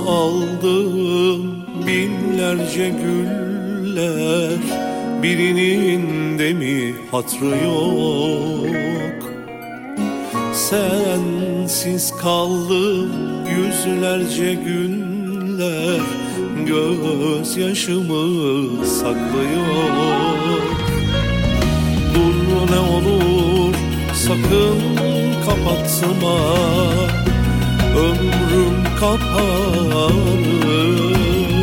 aldım binlerce güller, birinin de mi hatrı yok? Sensiz kaldım yüzlerce günler, gözyaşımı saklıyor. Dur ne olur sakın kapatma, ömrüm kapanır.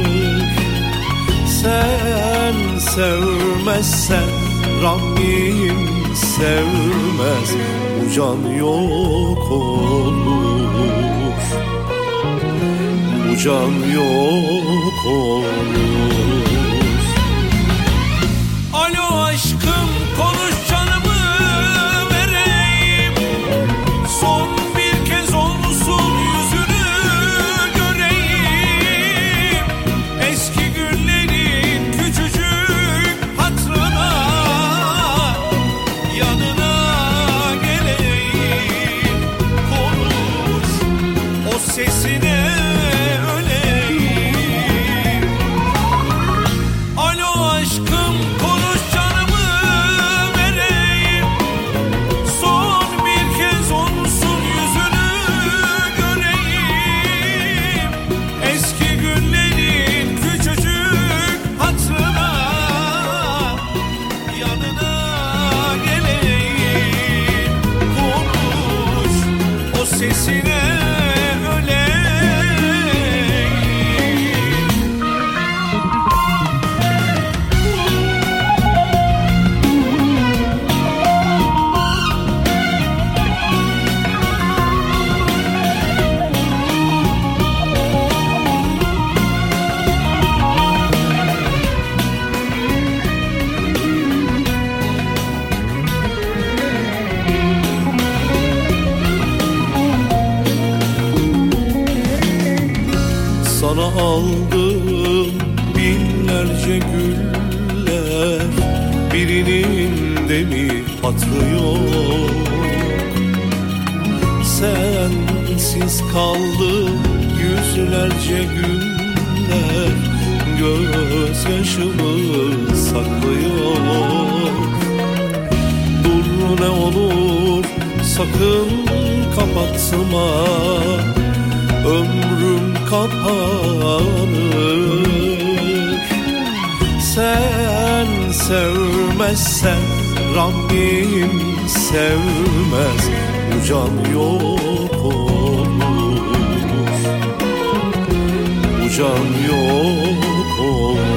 Sen sevmezsen Rabbim sevmez, bu can yok olur, bu can yok olur. Alo aşkım, konuş canımı vereyim, son bir kez olsun yüzünü göreyim. Eski günlerin küçücük hatırına yanına geleyim. Konuş, o sesine öleyim. Alo aşkım, konuş canımı vereyim, son bir kez olsun yüzünü göreyim. Eski günlerin küçücük hatırına yanına geleyim. Konuş, o sesine öleyim. Sana aldım binlerce güller, birinin de mi hatrı yok? Sensiz kaldım yüzlerce günler, gözyaşımı saklıyor. Dur ne olur sakın kapatma, ömrüm kapanır. Sen sevmezsen Rabbim sevmez, bu can yok olur, bu can yok olur.